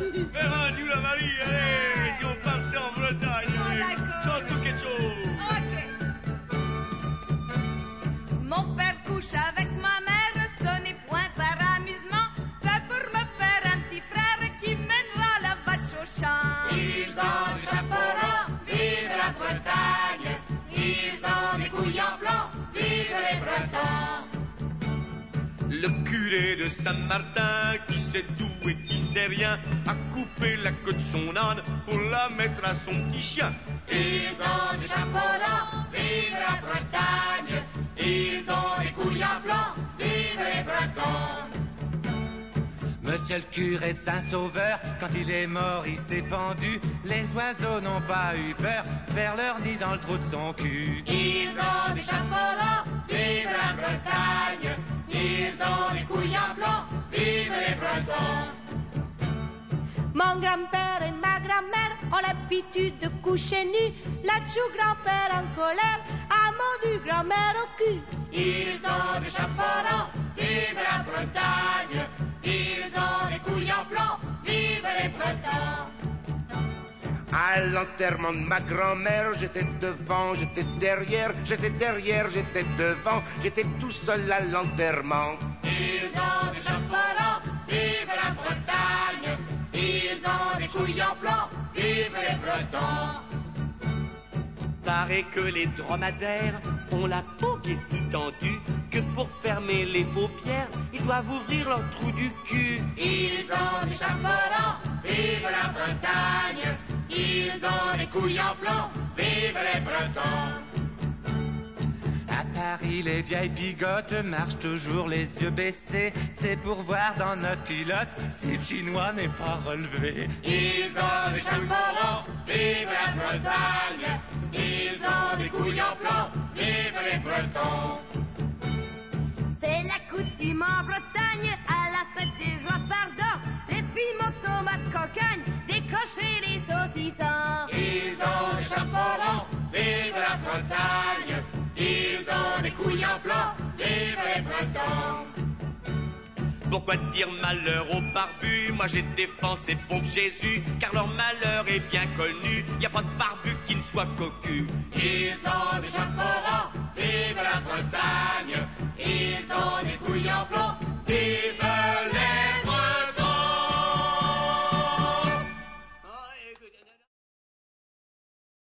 Faire un Dieu la Marie, allez, si on partait en Bretagne, surtout quelque chose. Mon père couche avec ma mère, ce n'est point par amusement, c'est pour me faire un petit frère qui mènera la vache au champ. Ils ont des chapeaux ronds, vive la Bretagne. Ils ont des couilles en blanc, vive les Bretons. Le curé de Saint-Martin, qui sait tout et qui sait rien, a coupé la queue de son âne pour la mettre à son petit chien. Ils ont des chapeaux ronds, vive la Bretagne. Ils ont des couilles en blanc, vive les Bretons. Monsieur le curé de Saint-Sauveur, quand il est mort, il s'est pendu. Les oiseaux n'ont pas eu peur de faire leur nid dans le trou de son cul. Ils ont des chapeaux ronds, vive la Bretagne. Ils ont des couilles en blanc, vive les Bretons. Mon grand-père et ma grand-mère ont l'habitude de coucher nus. Là-dessous, grand-père en colère a mordu grand-mère au cul. Ils ont des chapeaux ronds, vive la Bretagne. Ils ont des couilles en blanc, vive les Bretons. À l'enterrement de ma grand-mère, j'étais devant, j'étais derrière, j'étais derrière, j'étais devant, j'étais tout seul à l'enterrement. Ils ont des chapeaux ronds, vive la Bretagne. Ils ont des couilles en blanc, vive les Bretons. Paraît que les dromadaires ont la peau qui est si tendue que pour fermer les paupières, ils doivent ouvrir leur trou du cul. Ils ont des chapeaux ronds, vive la Bretagne. Ils ont des couilles en blanc, vive les Bretons. À Paris, les vieilles bigotes marchent toujours les yeux baissés. C'est pour voir dans notre culotte si le chinois n'est pas relevé. Ils ont des chapeaux ronds, vive la Bretagne. Ils ont des couilles en blanc, vive les Bretons. C'est la coutume en Bretagne, à la fête des rois pardon. Les filles motomates cocagne, décrocher les saucissons. Ils ont des chapeaux ronds, vive la Bretagne. Ils ont des couilles en blanc, vive les Bretons. Pourquoi dire malheur aux barbus? Moi j'ai défensé pauvre Jésus, car leur malheur est bien connu. Y a pas de barbu qui ne soit cocu. Ils